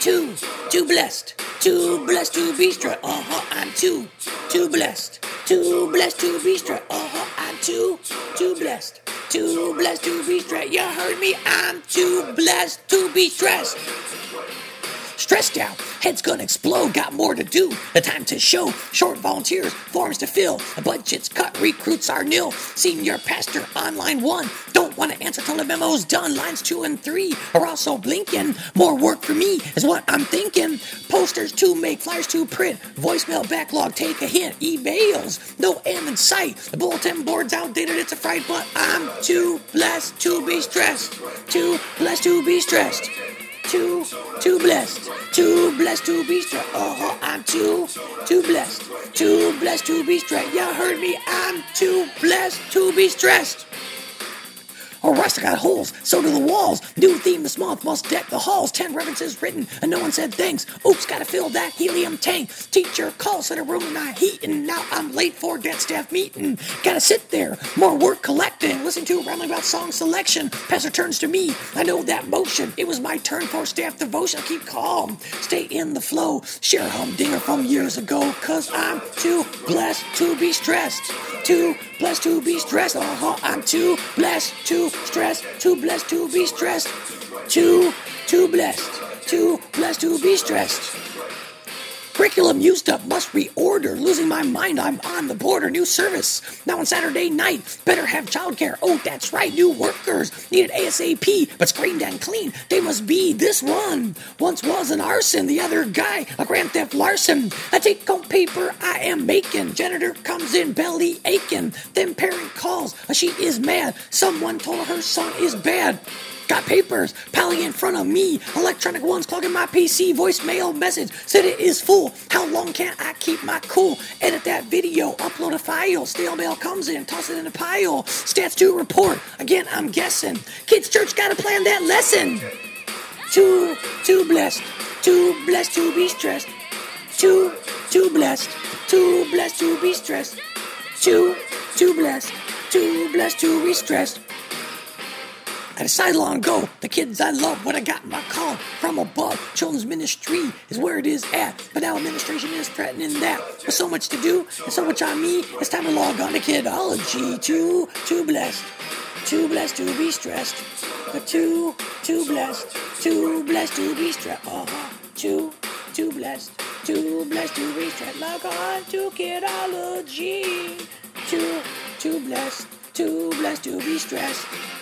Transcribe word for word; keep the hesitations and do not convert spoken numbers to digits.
too, too blessed, too blessed to be stressed. Uh-huh, I'm too, too blessed, too blessed to be stressed. Uh-huh, I'm too, too blessed, too blessed to be stressed. You heard me, I'm too blessed to be stressed. Stressed out, head's gonna explode, got more to do, the time to show, short volunteers, forms to fill, the budget's cut, recruits are nil, senior pastor on line one, don't want to answer till the memo's done, lines two and three are also blinking, more work for me is what I'm thinking, posters to make, flyers to print, voicemail backlog, take a hint, emails, no end in sight, the bulletin board's outdated, it's a fright, but I'm too blessed to be stressed, too blessed to be stressed. Too, too blessed, too blessed to be stressed. Uh-huh, I'm too, too blessed, too blessed to be stressed. You heard me, I'm too blessed to be stressed. Oh, rust, I got holes, so do the walls. New theme this month, must deck the halls. Ten references written, and no one said thanks. Oops, gotta fill that helium tank. Teacher calls, said a room not heating. Now I'm late for dead staff meeting. Gotta sit there, more work collecting. Listen to rambling about song selection. Pastor turns to me, I know that motion. It was my turn for staff devotion. Keep calm, stay in the flow. Share a humdinger from years ago. Cause I'm too blessed to be stressed. Too blessed to be stressed. Uh-huh, I'm too blessed to stressed, too blessed to be stressed, too, too blessed, too blessed to be stressed. Curriculum used up, must reorder, losing my mind, I'm on the border, new service, now on Saturday night, better have childcare, oh that's right, new workers, needed ASAP, but screened and clean, they must be this one, once was an arson, the other guy, a grand theft Larson, I take home paper I am making, janitor comes in belly aching, then parent calls, she is mad, someone told her son is bad. Got papers piling in front of me, electronic ones clogging my P C, voicemail message said it is full. How long can I keep my cool? Edit that video, upload a file, stale mail comes in, toss it in a pile. Stats to report, again I'm guessing. Kids church gotta plan that lesson. Too, too blessed, too blessed to be stressed. Too, too blessed, too blessed to be stressed. Too, too blessed, too blessed to be stressed. I decided long ago, the kids I love, what I got my call from above. Children's ministry is where it is at, but now administration is threatening that. With so much to do and so much on me, it's time to log on to Kidology. Too, too blessed, too blessed to be stressed, but too, too blessed, too blessed to be stressed. Uh-huh, too, too blessed, too blessed to be stressed. Log on to Kidology. Too, too blessed, too blessed to be stressed.